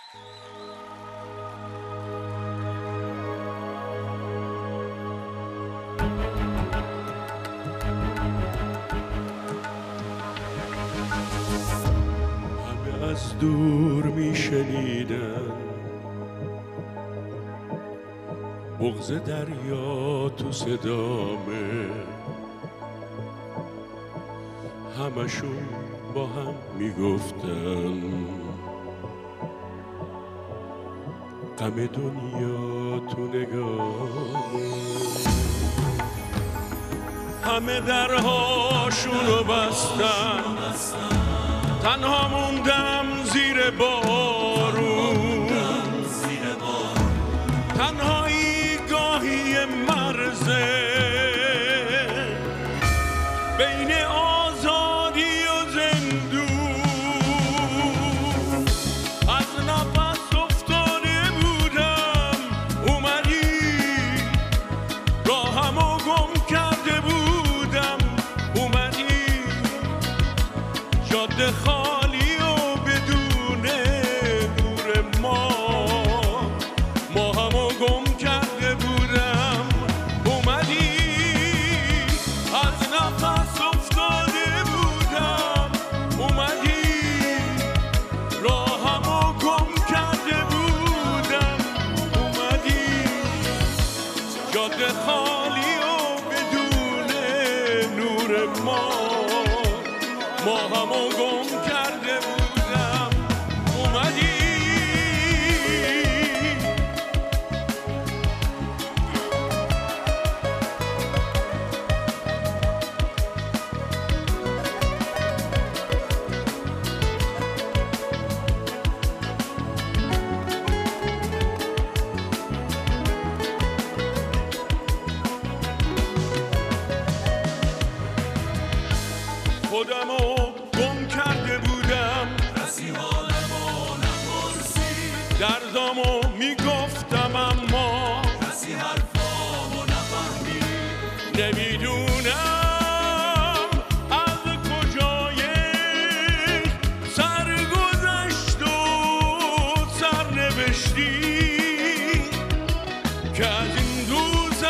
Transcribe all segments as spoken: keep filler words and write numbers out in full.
همه از دور می شنیدن بغض دریا تو صدامه، همشون با هم میگفتن غم دنیا تو نگامه. همه درهاشونو بستن، تنها موندم زیر بارون، تنهایی گاهی مرزه بین آزادی و زندون. از نفس افتاده بودم اومدی، راهمو گم کرده بودم اومدی، جاده خالی و بدون نور ما، ما همو گم کرده بودم اومدی. از نفس افتاده بودم اومدی، راهمو گم کرده بودم اومدی، جاده خالی و بدون نور ما، ما همو گم کرده بودم اومدی. خودمو گم کرده بودم، کسی حالمو نپرسی، دردامو میگفتم اما کسی حرفامو نفهمید. نمیدونم از کجای سرگذشت و سرنوشتی که از این دوزخ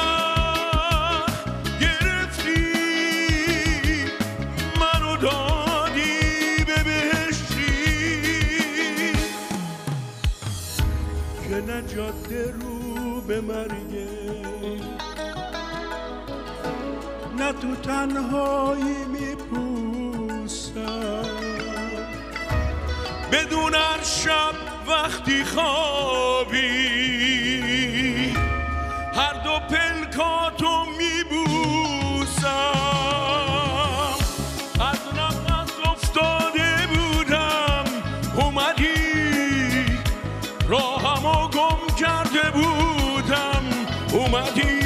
گرفتی، منو دادی به بهشتی که نه جاده رو به مرگه، نه تو تنهایی میپوسم، بدون هر شب وقتی خوابی هر دو پلکاتو میبوسم. از نفس افتاده بودم اومدی، راهمو گم کرده بودم اومدی،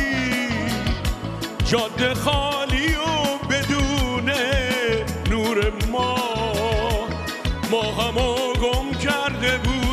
جاده خالی و بدون نور ما، ما همو گم کرده بودم